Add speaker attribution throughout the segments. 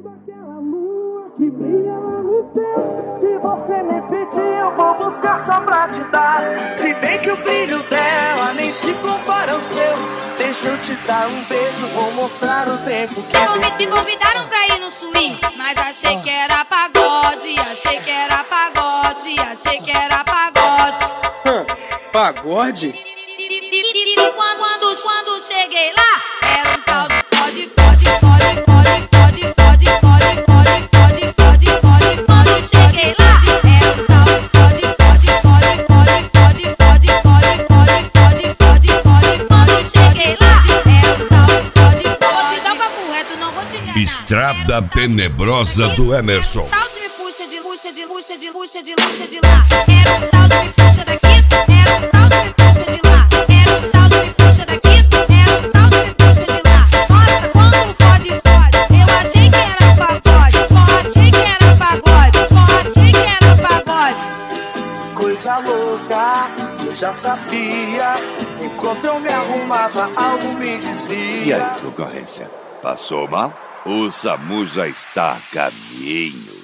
Speaker 1: daquela lua que brilha lá no céu. Se você me pedir, eu vou buscar só pra te dar. Se bem que o brilho dela nem se compara ao seu. Deixa eu te dar um beijo, vou mostrar o tempo que
Speaker 2: me convidaram pra ir no swing, mas achei que era pagode, achei que era pagode, achei que era pagode.
Speaker 3: Pagode?
Speaker 2: E quando cheguei lá, era um tal de fode, fode, fode, fode, fode, fode, fode, fode, fode, fode, fode. Quando cheguei lá, era um tal de fode, fode, fode, fode, fode, fode, fode, fode, fode, fode. Quando cheguei lá, era um tal de fode, vou te dar um papo reto, não vou te enganar.
Speaker 4: Estrada Tenebrosa do Emerson.
Speaker 2: Era um tal de me puxa de luxa, de luxa, de luxa, de luxa de lá. Era um tal de me puxa daqui, era um tal de me puxa de lá. Era um tal de me puxa daqui, era um tal de me puxa de lá. Nossa, quando fode, fode, eu achei que era pagode. Só achei que era pagode, só achei que era pagode.
Speaker 1: coisa louca, eu já sabia. Enquanto eu me arrumava, algo me dizia.
Speaker 4: E aí, concorrência? Passou mal? O SAMU já está a caminho.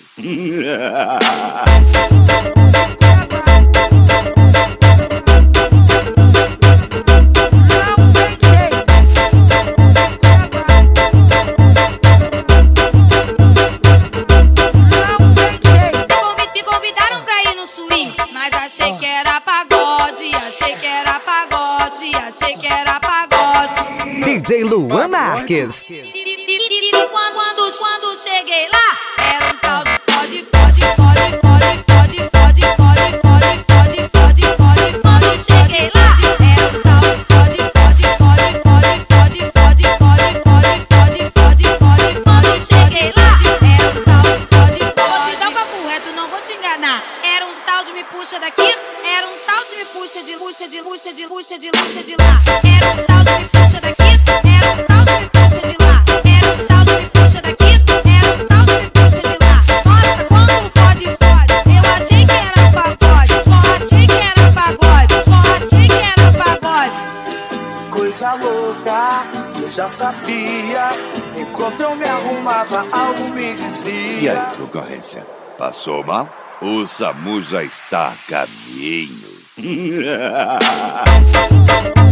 Speaker 2: Me convidaram pra ir no swing, mas achei que era pagode, achei que era pagode, achei que era pagode.
Speaker 5: DJ Luan Marques.
Speaker 2: E quando cheguei lá, era um tal de fode, fode, fode, fode, fode, fode, fode, fode, fode, fode. Quando cheguei lá, era um tal de fode, fode, fode, fode, fode, fode, fode, fode, fode, fode. Quando cheguei lá, era um tal de fode, vou te dar um papo reto, não vou te enganar. Era um tal de me puxa daqui, era um tal de me puxa de luxa, de luxa, de luxa, de luxa de lá. Era um tal de me puxa daqui, era um tal de me puxa de lá. Era um tal de me puxa daqui, era um tal de me puxa de lá. Nossa, quando fode, fode, eu achei que era pagode. Só achei que era pagode, só achei que era pagode.
Speaker 1: Coisa louca, eu já sabia. Enquanto eu me arrumava, algo me dizia.
Speaker 4: E aí, concorrência? Passou mal? O SAMU já está a caminho.